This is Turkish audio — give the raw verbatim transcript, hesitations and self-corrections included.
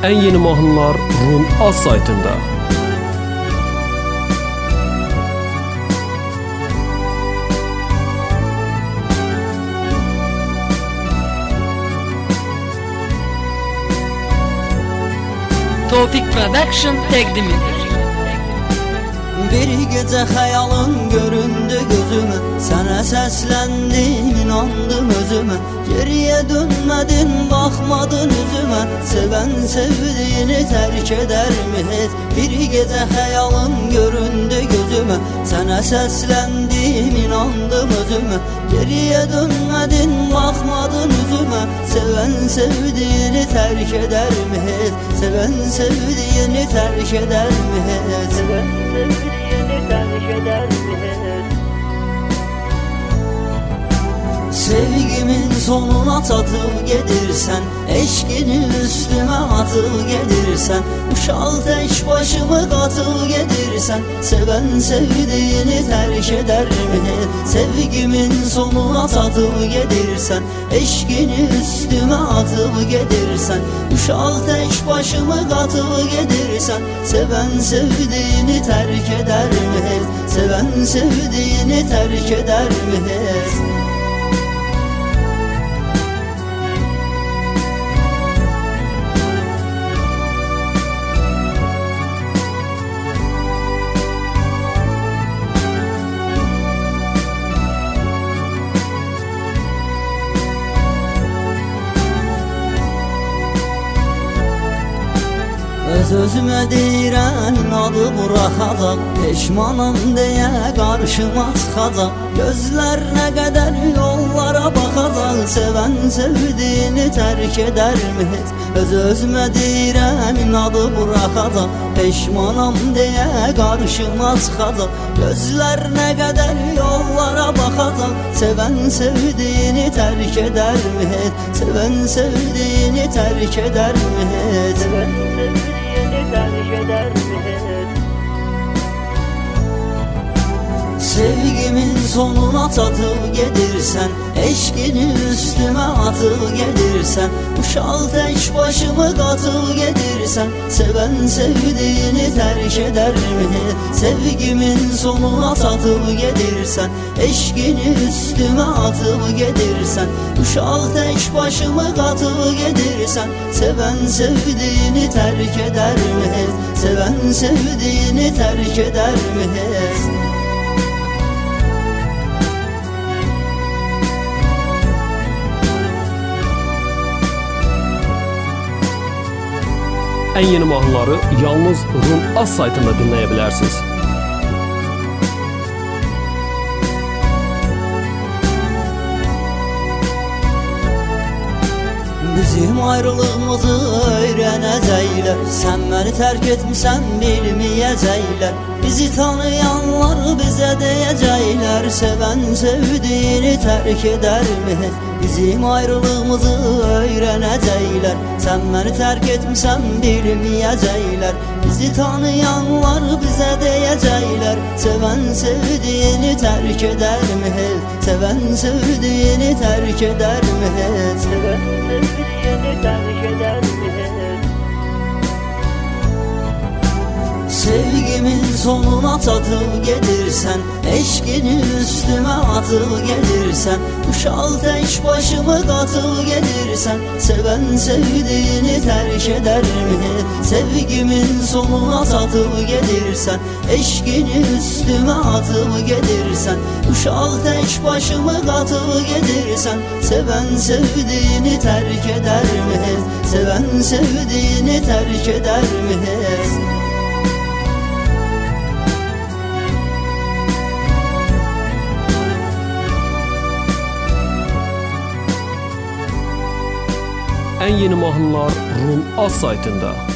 En yeni mahnılar Rum Az saytında. Tofik Production təqdim edir. Bir gece hayalın göründü gözüme, sana seslendim, inandım özüme. Geriye dönmedin, bakmadın yüzüme. Seven sevdiğini terk eder mi hiç? Bir gece hayalın göründü gözüme, sana seslendim, inandım özüme. Geriye dönmedin, bakmadın yüzüme. Seven sevdiğini terk eder mi hiç? Seven sevdiğini terk eder mi hiç? Seven sevdiğini terk eder mi hiç? Sevgimin sonuna tatıp gelirsen, eşkini üstüme atıp gelirsen, uşal teş başımı katıp gelirsen, seven sevdiğini terk eder mi? Sevgimin sonuna tatıp gelirsen, eşkini üstüme atıp gelirsen, uşal teş başımı katıp gelirsen, seven sevdiğini terk eder mi? Seven sevdiğini terk eder mi? Öz-özümə deyirəm, adı buraxacaq, peşmanam deyə qarşıma çıxacaq. Gözlərinə qədər yollara baxacaq, sevən sevdiğini tərk eder mi hiç? Öz-özümə deyirəm, adı buraxacaq, peşmanam deyə qarşıma çıxacaq. Gözlərinə qədər yollara baxacaq, sevən sevdiğini tərk eder mi hiç? Sevən sevdiğini tərk eder mi hiç? Sevən sevdiğini terk eder mi? Sevgimin sonuna tatıp gelirsen, eşkini üstüme atıp gelirsen, uşal teş başımı katıp gelirsen, seven sevdiğini terk eder mi? Sevgimin sonuna tatıp gelirsen, eşkini üstüme atıp gelirsen, uşal teş başımı katıp gelirsen, seven sevdiğini terk eder mi? Seven sevdiğini terk eder mi? En yeni mahnıları yalnız Rum Az saytında dinleyebilirsiniz. Bizim ayrılığımızı öğrenəcəklər, sən məni tərk etmisən bilməyəcəklər. Bizi tanıyanlar bizə deyəcəklər, sevən sevdiğini tərk eder mi? Bizim ayrılığımızı öğrenəcəklər, sən məni tərk etmisən bilməyəcəklər. Bizi tanıyanlar bizə deyəcəklər, sevən sevdiğini tərk eder mi? Sevən sevdiğini tərk eder mi? Sevən sevdiğini terk eder mi? Sevgimin sonuna tatıp gelirsen, eşkini üstüme atıp gelirsen, uşal teş başımı katıp gelirsen, seven sevdiğini terk eder mi? Sevgimin sonuna tatıp gelirsen, eşkini üstüme atıp gelirsen, uşal teş başımı katıp gelirsen, seven sevdiğini terk eder mi? Seven sevdiğini terk eder mi? En yeni mahnılar Rum Az saytında.